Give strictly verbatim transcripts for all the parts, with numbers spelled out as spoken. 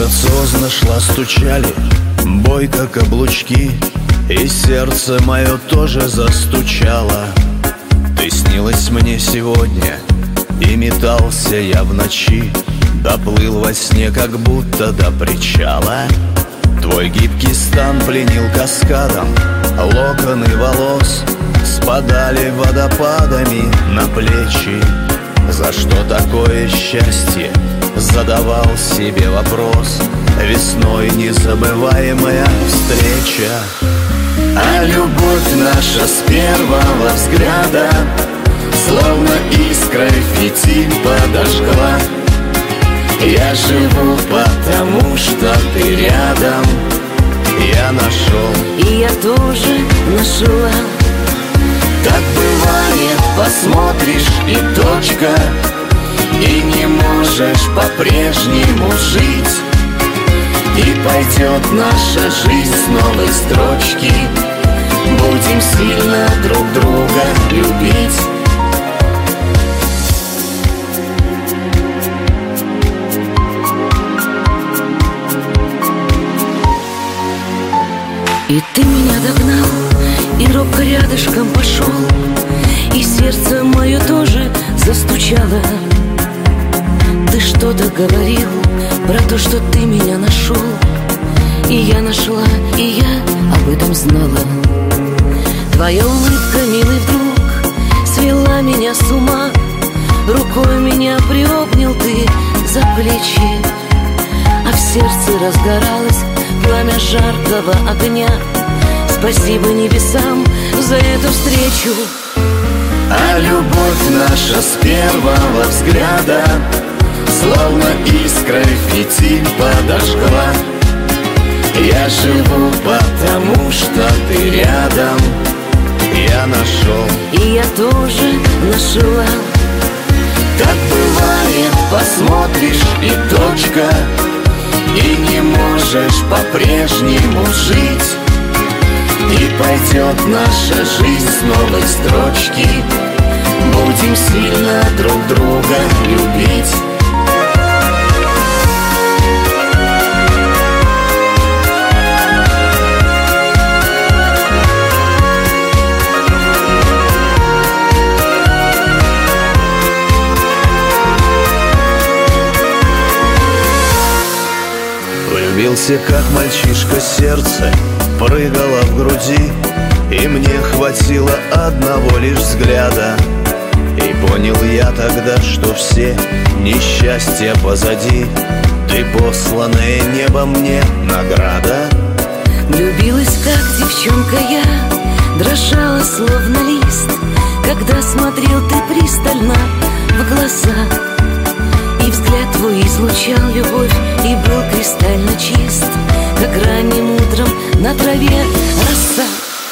грациозно шла, стучали бойко каблучки, и сердце мое тоже застучало. Ты снилась мне сегодня, и метался я в ночи, доплыл во сне, как будто до причала. Твой гибкий стан пленил каскадом, локоны волос спадали водопадами на плечи. За что такое счастье? Задавал себе вопрос. Весной незабываемая встреча. А любовь наша с первого взгляда словно искрой фитиль подожгла. Я живу потому, что ты рядом. Я нашел, и я тоже нашла. Так бывает, посмотришь и точка, и не можешь по-прежнему жить. И пойдет наша жизнь с новой строчки. Будем сильно друг друга любить. И ты меня догнал, и робко рядышком пошел, и сердце мое тоже застучало. Ты что-то говорил про то, что ты меня нашел, и я нашла, и я об этом знала. Твоя улыбка, милый друг, свела меня с ума. Рукой меня приобнял ты за плечи, а в сердце разгоралось пламя жаркого огня. Спасибо небесам за эту встречу. А любовь наша с первого взгляда словно искрой фитиль подожгла. Я живу потому, что ты рядом. Я нашел, и я тоже нашла. Так бывает, посмотришь и точка, и не можешь по-прежнему жить. И пойдет наша жизнь с новой строчки. Будем сильно друг друга любить. Влюбился, как мальчишка, сердце прыгало в груди, и мне хватило одного лишь взгляда. И понял я тогда, что все несчастья позади. Ты посланная небом мне награда. Влюбилась, как девчонка я, дрожала, словно лист, когда смотрел ты пристально в глаза. И взгляд твой излучал любовь и был кристально чист, как ранним утром на траве роса.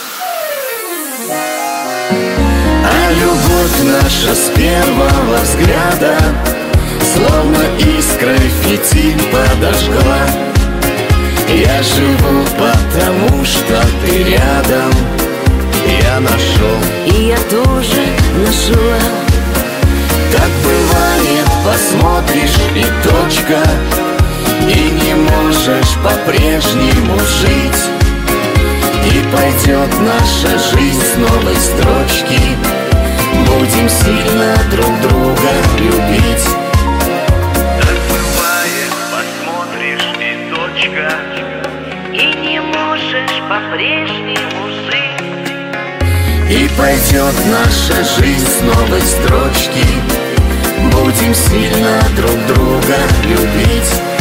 А любовь наша с первого взгляда словно искрой фитиль подожгла. Я живу потому, что ты рядом. Я нашел, и я тоже нашла. Так бывает, посмотришь и точка, и не можешь по-прежнему жить. И пойдет наша жизнь с новой строчки. Будем сильно друг друга любить. Так бывает, посмотришь и точка, и не можешь по-прежнему жить. И пойдет наша жизнь с новой строчки. Будем сильно друг друга любить.